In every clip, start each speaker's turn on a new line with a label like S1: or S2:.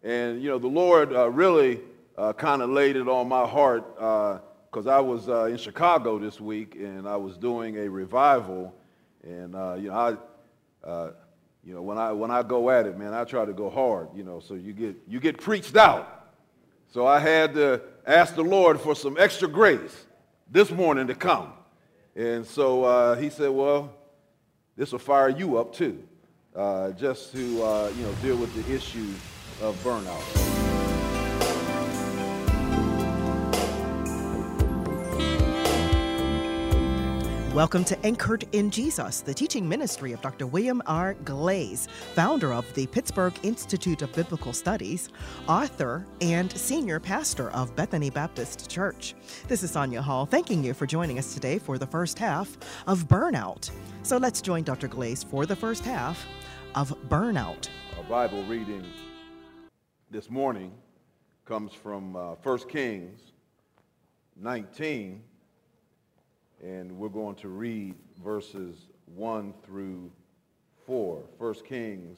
S1: And, the Lord really kind of laid it on my heart because I was in Chicago this week and I was doing a revival. And, when I go at it, man, I try to go hard, so you get preached out. So I had to ask the Lord for some extra grace this morning to come. And so he said, well, this will fire you up too, just to, deal with the issue of burnout.
S2: Welcome to Anchored in Jesus, the teaching ministry of Dr. William R. Glaze, founder of the Pittsburgh Institute of Biblical Studies, author, and senior pastor of Bethany Baptist Church. This is Sonia Hall, thanking you for joining us today for the first half of Burnout. So let's join Dr. Glaze for the first half of Burnout.
S1: Our Bible reading this morning comes from 1 Kings 19. And we're going to read verses 1 through 4. 1 Kings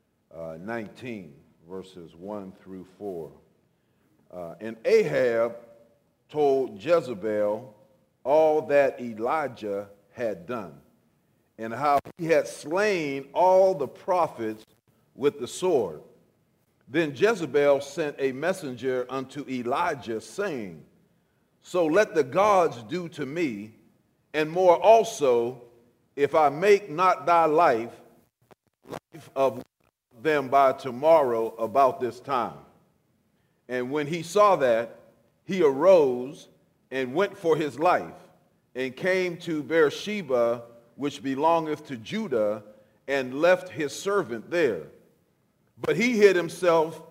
S1: 19, verses 1 through 4. And Ahab told Jezebel all that Elijah had done, and how he had slain all the prophets with the sword. Then Jezebel sent a messenger unto Elijah, saying, So let the gods do to me, and more also, if I make not thy life of them by tomorrow about this time. And when he saw that, he arose and went for his life, and came to Beersheba, which belongeth to Judah, and left his servant there. But he himself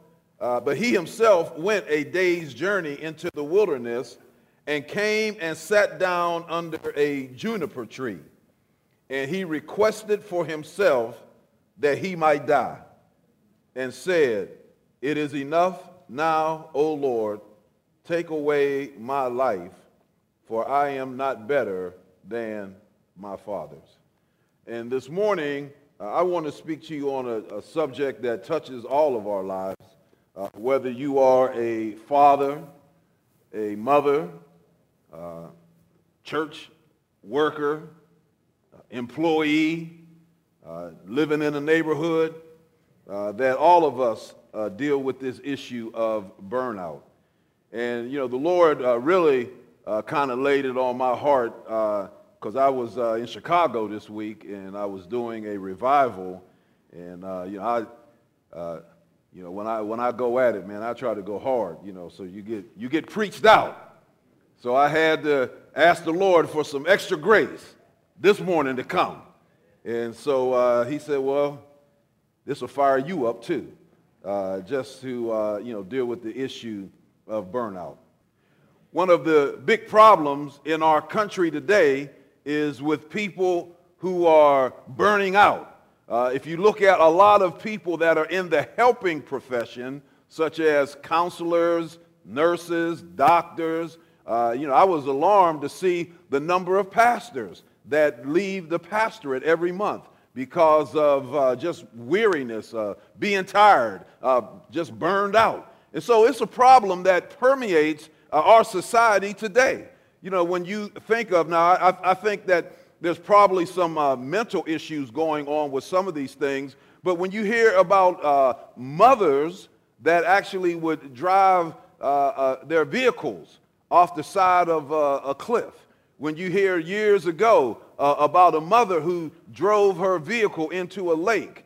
S1: went a day's journey into the wilderness, and came and sat down under a juniper tree. And he requested for himself that he might die, and said, It is enough now, O Lord, take away my life, for I am not better than my fathers. And this morning, I want to speak to you on a subject that touches all of our lives, whether you are a father, a mother, church worker, employee, living in a neighborhood, that all of us deal with this issue of burnout. And, the Lord really kind of laid it on my heart because I was in Chicago this week and I was doing a revival. And, when I go at it, man, I try to go hard, so you get preached out. So I had to ask the Lord for some extra grace this morning to come. And so he said, well, this will fire you up too, just to, deal with the issue of burnout. One of the big problems in our country today is with people who are burning out. If you look at a lot of people that are in the helping profession, such as counselors, nurses, doctors, I was alarmed to see the number of pastors that leave the pastorate every month because of just weariness, being tired, just burned out. And so it's a problem that permeates our society today. When you think of, now I think that there's probably some mental issues going on with some of these things, but when you hear about mothers that actually would drive their vehicles off the side of a cliff. When you hear years ago about a mother who drove her vehicle into a lake,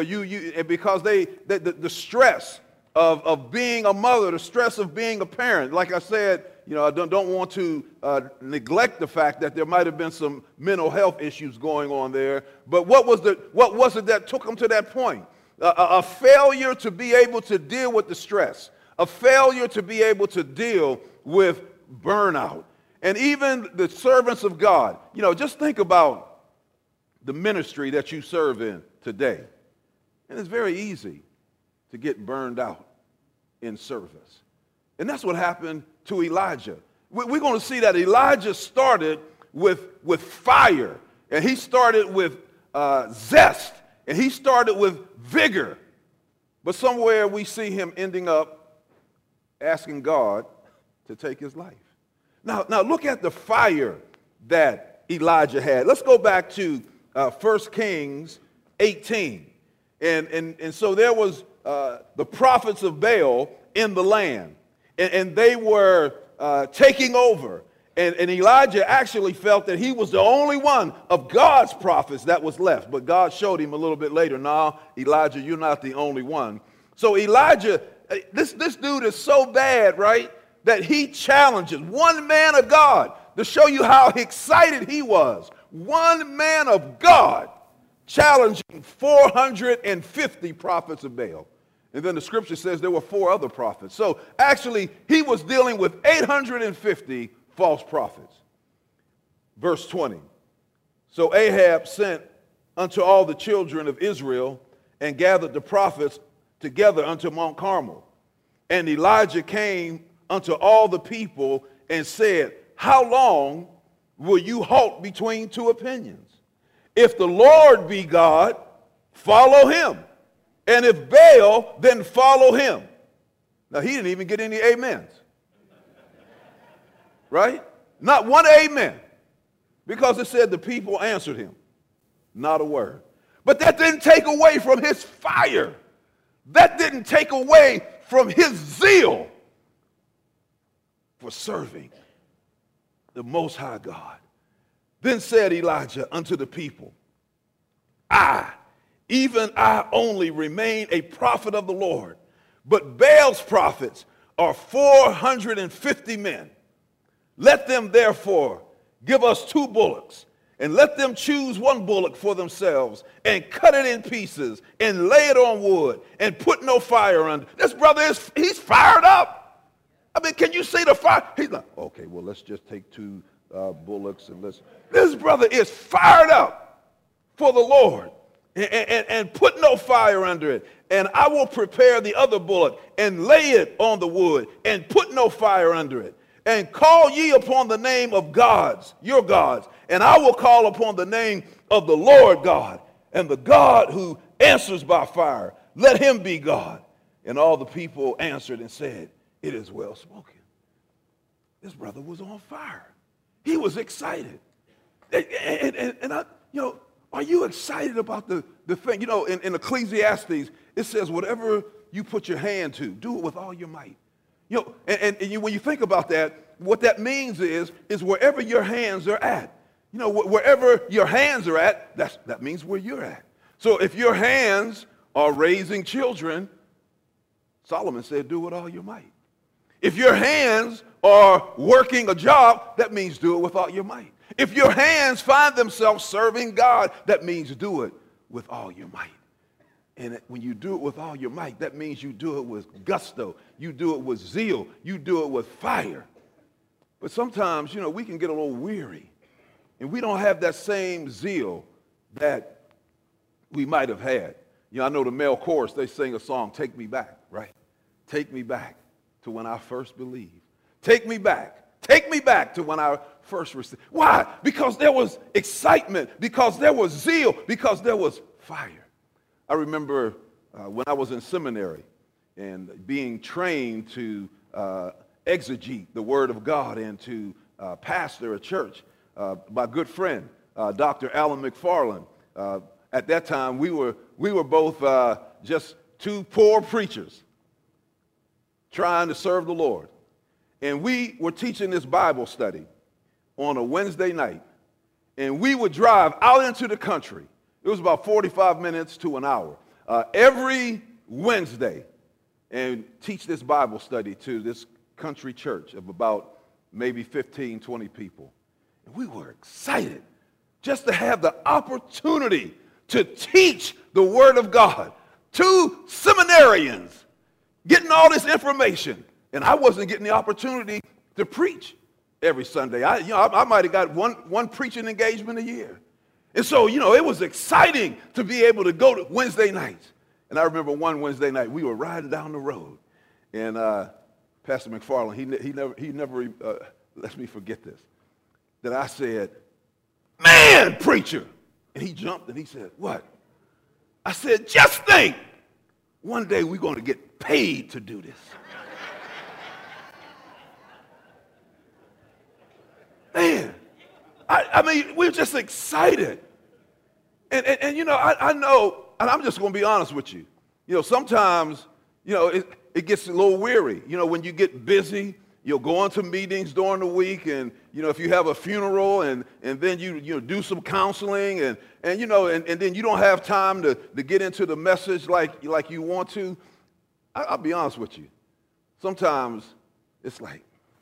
S1: because the stress of being a mother, the stress of being a parent. Like I said, I don't want to neglect the fact that there might have been some mental health issues going on there. But what was it that took them to that point? A failure to be able to deal with the stress, a failure to be able to deal with burnout. And even the servants of God, just think about the ministry that you serve in today. And it's very easy to get burned out in service. And that's what happened to Elijah. We're going to see that Elijah started with fire, and he started with zest, and he started with vigor. But somewhere we see him ending up asking God to take his life. Now look at the fire that Elijah had. Let's go back to 1 Kings 18. And so there was the prophets of Baal in the land, and they were taking over. And Elijah actually felt that he was the only one of God's prophets that was left. But God showed him a little bit later, no, Elijah, you're not the only one. So Elijah, this dude is so bad, right, that he challenges one man of God to show you how excited he was. One man of God challenging 450 prophets of Baal. And then the scripture says there were 4 other prophets. So actually, he was dealing with 850 false prophets. Verse 20. So Ahab sent unto all the children of Israel and gathered the prophets together unto Mount Carmel. And Elijah came unto all the people and said, how long will you halt between 2 opinions? If the Lord be God, follow him. And if Baal, then follow him. Now, he didn't even get any amens. Right? Not one amen. Because it said the people answered him. Not a word. But that didn't take away from his fire. That didn't take away from his zeal for serving the Most High God. Then said Elijah unto the people, even I only remain a prophet of the Lord, but Baal's prophets are 450 men. Let them therefore give us 2 bullocks, and let them choose 1 bullock for themselves, and cut it in pieces, and lay it on wood, and put no fire under. This brother he's fired up. I mean, can you see the fire? He's like, okay, well, let's just take 2 bullocks, and this brother is fired up for the Lord. And put no fire under it. And I will prepare the other bullock and lay it on the wood and put no fire under it. And call ye upon the name of gods, your gods, and I will call upon the name of the Lord God, and the God who answers by fire. Let him be God. And all the people answered and said, it is well spoken. This brother was on fire. He was excited. And I, are you excited about the thing? In Ecclesiastes, it says, whatever you put your hand to, do it with all your might. When you think about that, what that means is wherever your hands are at. Wherever your hands are at, that means where you're at. So if your hands are raising children, Solomon said, do it with all your might. If your hands are working a job, that means do it with all your might. If your hands find themselves serving God, that means do it with all your might. And when you do it with all your might, that means you do it with gusto. You do it with zeal. You do it with fire. But sometimes, we can get a little weary. And we don't have that same zeal that we might have had. I know the male chorus, they sing a song, Take Me Back, right? Take me back to when I first believed. Take me back. Take me back to when I first received. Why? Because there was excitement, because there was zeal, because there was fire. I remember when I was in seminary and being trained to exegete the Word of God and to pastor a church. My good friend, Dr. Alan McFarland. At that time, we were both just 2 poor preachers trying to serve the Lord. And we were teaching this Bible study on a Wednesday night. And we would drive out into the country. It was about 45 minutes to an hour every Wednesday and teach this Bible study to this country church of about maybe 15, 20 people. And we were excited just to have the opportunity to teach the Word of God to seminarians, getting all this information. And I wasn't getting the opportunity to preach every Sunday. I might have got one preaching engagement a year. And so, it was exciting to be able to go to Wednesday nights. And I remember one Wednesday night, we were riding down the road. And Pastor McFarland, he never lets me forget this. That I said, man, preacher. And he jumped and he said, what? I said, just think one day we're going to get paid to do this. Man, I mean, we're just excited. And you know, I know, and I'm just going to be honest with you. You know, sometimes, you know, it gets a little weary. You know, when you get busy, you'll go into meetings during the week, and, you know, if you have a funeral, and then you know, do some counseling, and you know, and then you don't have time to get into the message like you want to. I'll be honest with you. Sometimes it's like,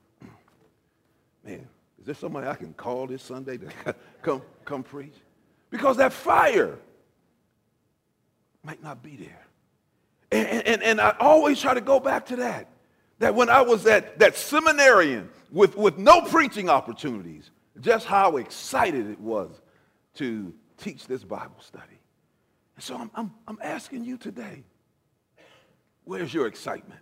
S1: man, is there somebody I can call this Sunday to come preach? Because that fire might not be there. And I always try to go back to that when I was that seminarian with no preaching opportunities, just how excited it was to teach this Bible study. And so I'm asking you today, where's your excitement?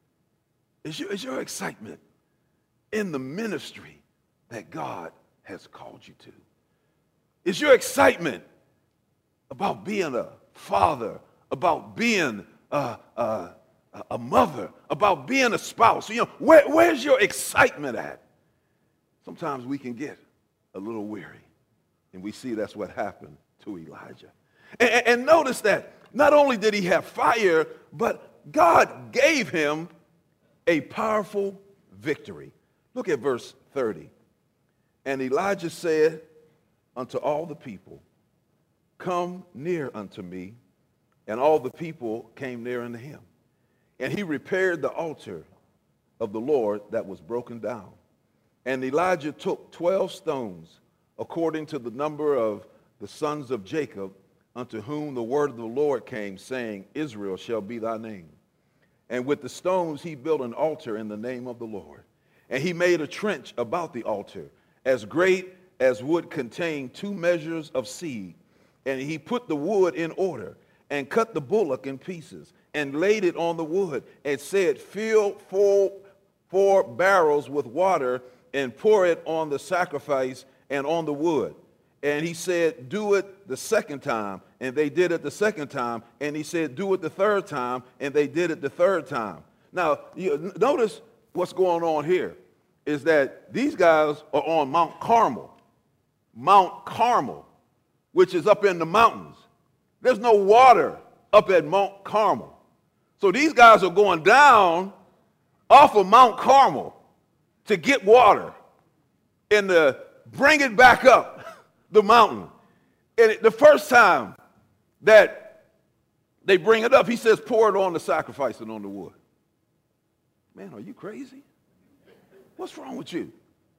S1: Is your excitement in the ministry that God has called you to? Is your excitement about being a father, about being a mother, about being a spouse? You know, where's your excitement at? Sometimes we can get a little weary, and we see that's what happened to Elijah. And notice that not only did he have fire, but God gave him a powerful victory. Look at verse 30. And Elijah said unto all the people, come near unto me. And all the people came near unto him. And he repaired the altar of the Lord that was broken down. And Elijah took 12 stones, according to the number of the sons of Jacob, unto whom the word of the Lord came, saying, Israel shall be thy name. And with the stones he built an altar in the name of the Lord. And he made a trench about the altar, as great as would contain 2 measures of seed. And he put the wood in order, and cut the bullock in pieces, and laid it on the wood, and said, fill 4 barrels with water, and pour it on the sacrifice and on the wood. And he said, do it the second time. And they did it the second time. And he said, do it the third time. And they did it the third time. Now, you notice what's going on here is that these guys are on Mount Carmel. Mount Carmel, which is up in the mountains. There's no water up at Mount Carmel. So these guys are going down off of Mount Carmel to get water and to bring it back up the mountain. And the first time that they bring it up, he says, pour it on the sacrifice and on the wood. Man, are you crazy? What's wrong with you?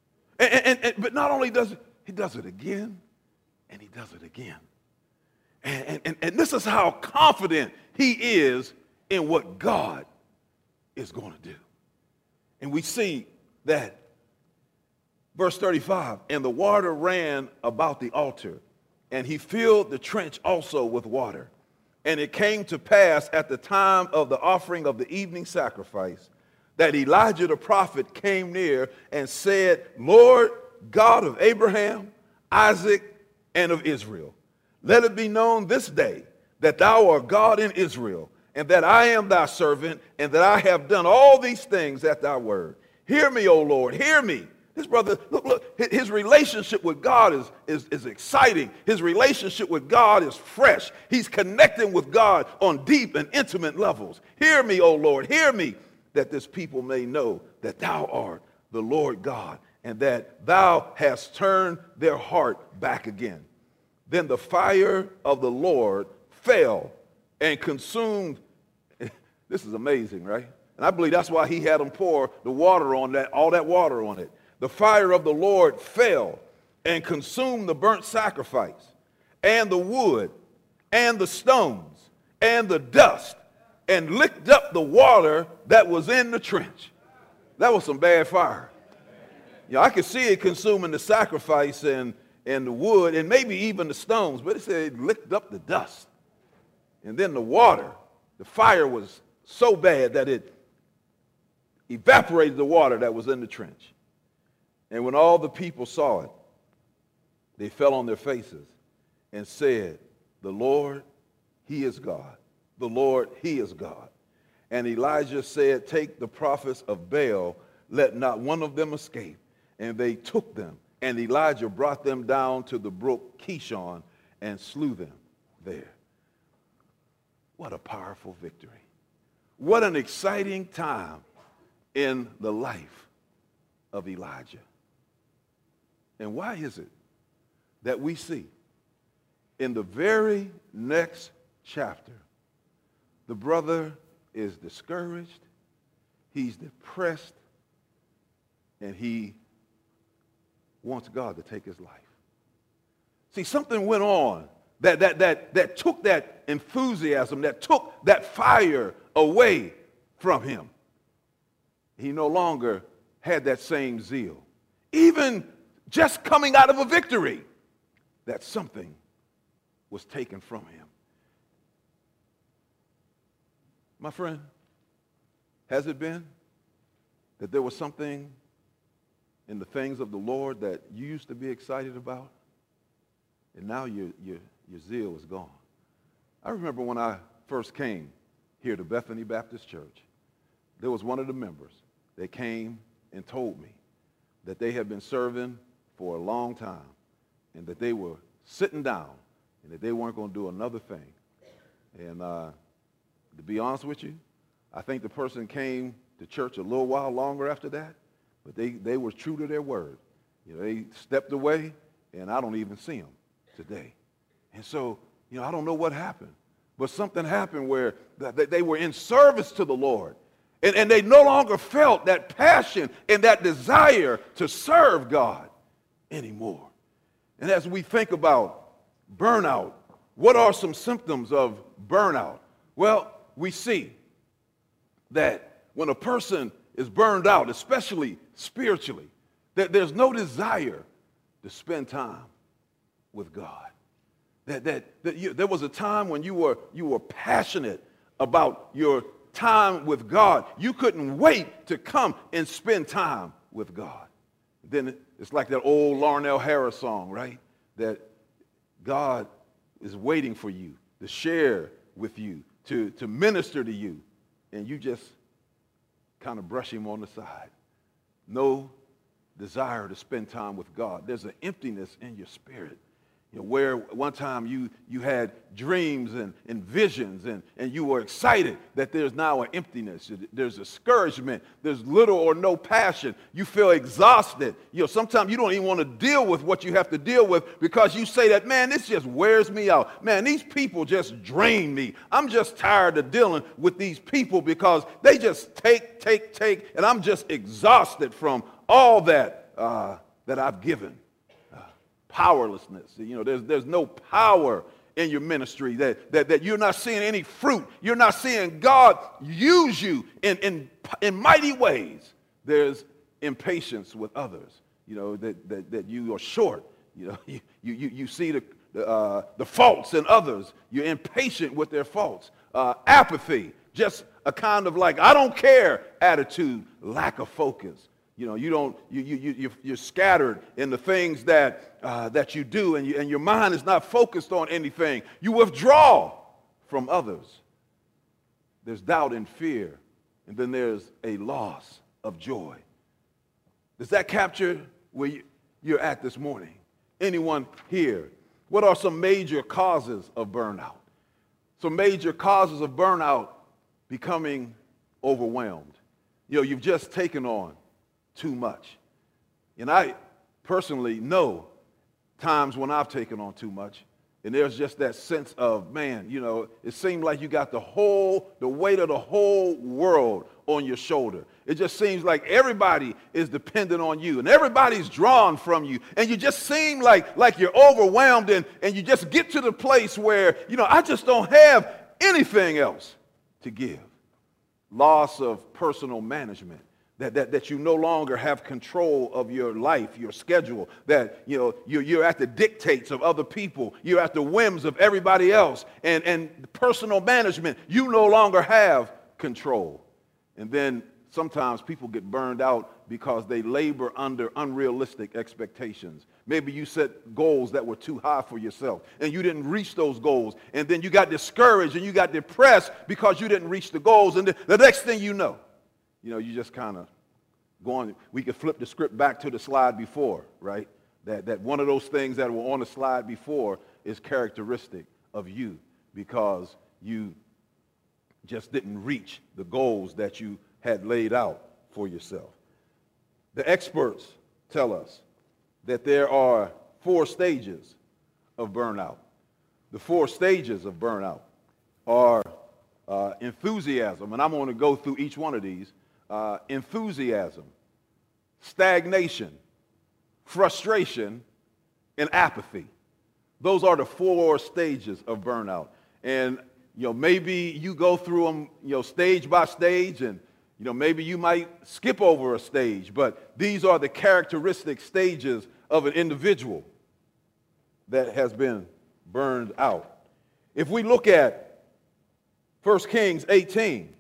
S1: But not only does he does it again, and he does it again. And this is how confident he is in what God is going to do. And we see that, verse 35, and the water ran about the altar, and he filled the trench also with water. And it came to pass at the time of the offering of the evening sacrifice that Elijah the prophet came near and said, Lord God of Abraham, Isaac, and of Israel, let it be known this day that thou art God in Israel, and that I am thy servant, and that I have done all these things at thy word. Hear me, O Lord, hear me. This brother, look, his relationship with God is exciting. His relationship with God is fresh. He's connecting with God on deep and intimate levels. Hear me, O Lord, hear me, that this people may know that thou art the Lord God, and that thou hast turned their heart back again. Then the fire of the Lord fell and consumed. This is amazing, right? And I believe that's why he had them pour the water on that, all that water on it. The fire of the Lord fell and consumed the burnt sacrifice and the wood and the stones and the dust and licked up the water that was in the trench. That was some bad fire. You know, I could see it consuming the sacrifice and the wood and maybe even the stones, but it said it licked up the dust. And then the water, the fire was so bad that it evaporated the water that was in the trench. And when all the people saw it, they fell on their faces and said, the Lord, he is God. the Lord, he is God. And Elijah said, take the prophets of Baal, let not one of them escape. And they took them, and Elijah brought them down to the brook Kishon and slew them there. What a powerful victory. What an exciting time in the life of Elijah. And why is it that we see in the very next chapter, the brother is discouraged, he's depressed, and he wants God to take his life? See, something went on that took that enthusiasm, that took that fire away from him. He no longer had that same zeal. Even just coming out of a victory, that something was taken from him. My friend, has it been that there was something in the things of the Lord that you used to be excited about, and now your zeal is gone? I remember when I first came here to Bethany Baptist Church, there was one of the members that came and told me that they had been serving for a long time and that they were sitting down and that they weren't going to do another thing. And to be honest with you, I think the person came to church a little while longer after that, but they were true to their word. You know, they stepped away, and I don't even see them today. And so, I don't know what happened, but something happened where they were in service to the Lord, and they no longer felt that passion and that desire to serve God anymore. And as we think about burnout, what are some symptoms of burnout? Well, we see that when a person is burned out, especially spiritually, that there's no desire to spend time with God. There was a time when you were passionate about your time with God. You couldn't wait to come and spend time with God. Then it's like that old Larnell Harris song, right? That God is waiting for you to share with you, to minister to you, and you just kind of brush him on the side. No desire to spend time with God. There's an emptiness in your spirit. Where one time you had dreams and visions and you were excited, that there's now an emptiness. There's discouragement. There's little or no passion. You feel exhausted. Sometimes you don't even want to deal with what you have to deal with because you say that, man, this just wears me out. Man, these people just drain me. I'm just tired of dealing with these people because they just take, and I'm just exhausted from all that I've given. Powerlessness. There's no power in your ministry, that you're not seeing any fruit. You're not seeing God use you in mighty ways. There's impatience with others, that you are short. You see the faults in others. You're impatient with their faults. Apathy, just a kind of like, I don't care attitude, lack of focus. You're scattered in the things that you do, and your mind is not focused on anything. You withdraw from others. There's doubt and fear, and then there's a loss of joy. Does that capture where you're at this morning? Anyone here? What are some major causes of burnout? Some major causes of burnout: becoming overwhelmed. You've just taken on too much. And I personally know times when I've taken on too much, and there's just that sense of, man, it seemed like you got the weight of the whole world on your shoulder. It just seems like everybody is dependent on you, and everybody's drawn from you, and you just seem like you're overwhelmed, and you just get to the place where, I just don't have anything else to give. Loss of personal management. That you no longer have control of your life, your schedule, that you're at the dictates of other people, you're at the whims of everybody else, and personal management, you no longer have control. And then sometimes people get burned out because they labor under unrealistic expectations. Maybe you set goals that were too high for yourself and you didn't reach those goals. And then you got discouraged and you got depressed because you didn't reach the goals. And the next thing you know, you just kind of go on. We could flip the script back to the slide before, right? That one of those things that were on the slide before is characteristic of you because you just didn't reach the goals that you had laid out for yourself. The experts tell us that there are 4 stages of burnout. The 4 stages of burnout are enthusiasm, and I'm going to go through each one of these. Enthusiasm, stagnation, frustration, and apathy. Those are the 4 stages of burnout. And maybe you go through them stage by stage, and maybe you might skip over a stage, but these are the characteristic stages of an individual that has been burned out. If we look at 1 Kings 18,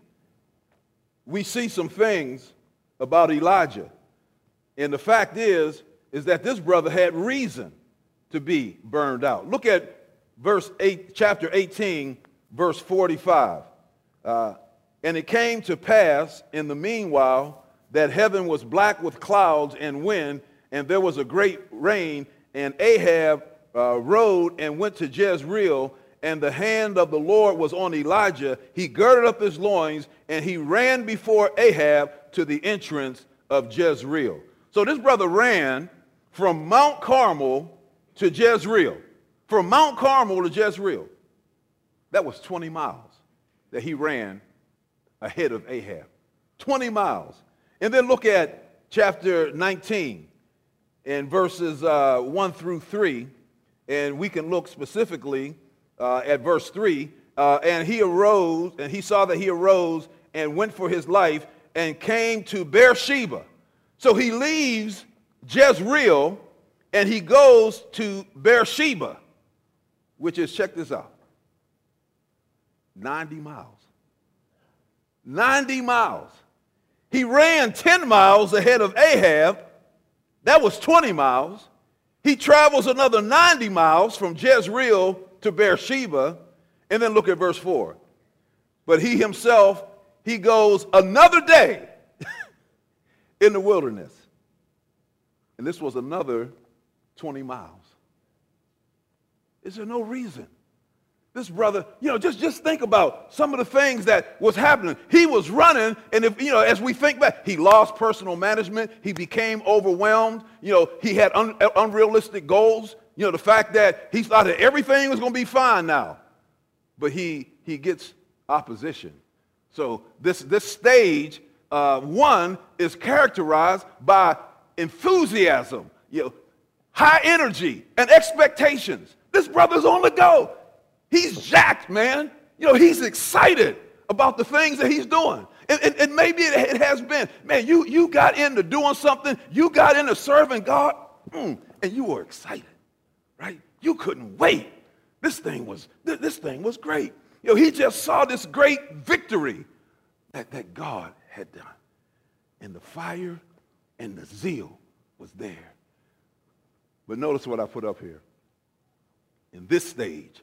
S1: we see some things about Elijah. And the fact is that this brother had reason to be burned out. Look at chapter 18, verse 45. And it came to pass in the meanwhile that heaven was black with clouds and wind, and there was a great rain, and Ahab rode and went to Jezreel, and the hand of the Lord was on Elijah. He girded up his loins, and he ran before Ahab to the entrance of Jezreel. So this brother ran from Mount Carmel to Jezreel. From Mount Carmel to Jezreel. That was 20 miles that he ran ahead of Ahab. 20 miles. And then look at chapter 19 and verses 1 through 3. And we can look specifically at verse 3. And he arose, and he saw that he arose and went for his life and came to Beersheba. So he leaves Jezreel and he goes to Beersheba, which is, check this out, 90 miles. 90 miles. He ran 10 miles ahead of Ahab. That was 20 miles. He travels another 90 miles from Jezreel to Beersheba. And then look at verse 4. But he himself, he goes another day in the wilderness. And this was another 20 miles. Is there no reason? This brother, just think about some of the things that was happening. He was running, and if as we think back, he lost personal management. He became overwhelmed. He had unrealistic goals. The fact that he thought that everything was going to be fine now, but he gets opposition. So this stage 1 is characterized by enthusiasm, high energy, and expectations. This brother's on the go. He's jacked, man. He's excited about the things that he's doing. And maybe it has been, man, you got into doing something. You got into serving God, and you were excited, right? You couldn't wait. This thing was great. He just saw this great victory that God had done. And the fire and the zeal was there. But notice what I put up here. In this stage,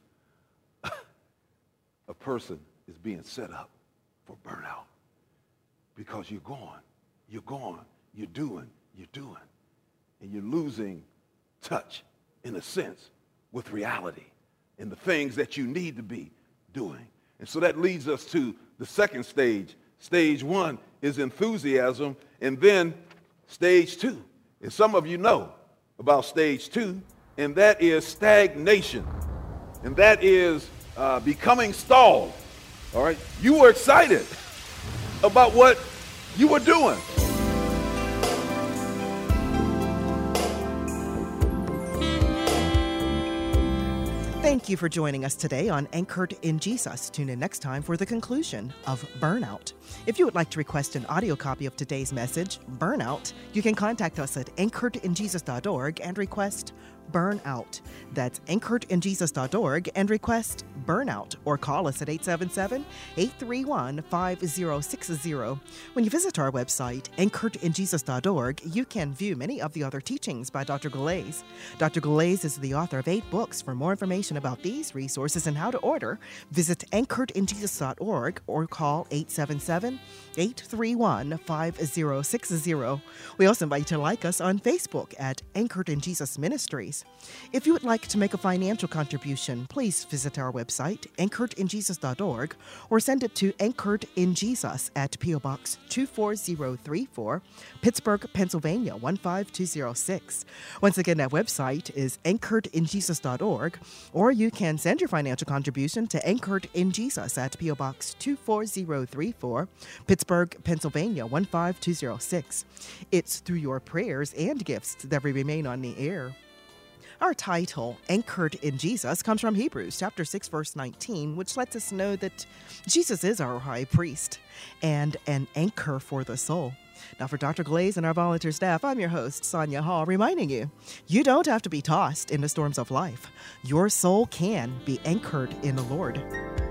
S1: a person is being set up for burnout because you're going, you're doing, and you're losing touch, in a sense, with reality and the things that you need to be doing. And so that leads us to the second stage. Stage 1 is enthusiasm, and then stage 2. And some of you know about stage 2, and that is stagnation. And that is becoming stalled. All right? You were excited about what you were doing.
S2: Thank you for joining us today on Anchored in Jesus. Tune in next time for the conclusion of Burnout. If you would like to request an audio copy of today's message, Burnout, you can contact us at anchoredinjesus.org and request Burnout. That's anchoredinjesus.org and request Burnout or call us at 877-831-5060. When you visit our website, anchoredinjesus.org, you can view many of the other teachings by Dr. Galais. Dr. Galais is the author of 8 books. For more information about these resources and how to order, visit anchoredinjesus.org or call 877-831-5060. We also invite you to like us on Facebook at Anchored in Jesus Ministries. If you would like to make a financial contribution, please visit our website, anchoredinjesus.org, or send it to Anchored in Jesus at P.O. Box 24034, Pittsburgh, Pennsylvania 15206. Once again, that website is anchoredinjesus.org, or you can send your financial contribution to Anchored in Jesus at P.O. Box 24034, Pittsburgh, Pennsylvania 15206. It's through your prayers and gifts that we remain on the air. Our title, Anchored in Jesus, comes from Hebrews chapter 6, verse 19, which lets us know that Jesus is our high priest and an anchor for the soul. Now, for Dr. Galais and our volunteer staff, I'm your host, Sonia Hall, reminding you, you don't have to be tossed in the storms of life. Your soul can be anchored in the Lord.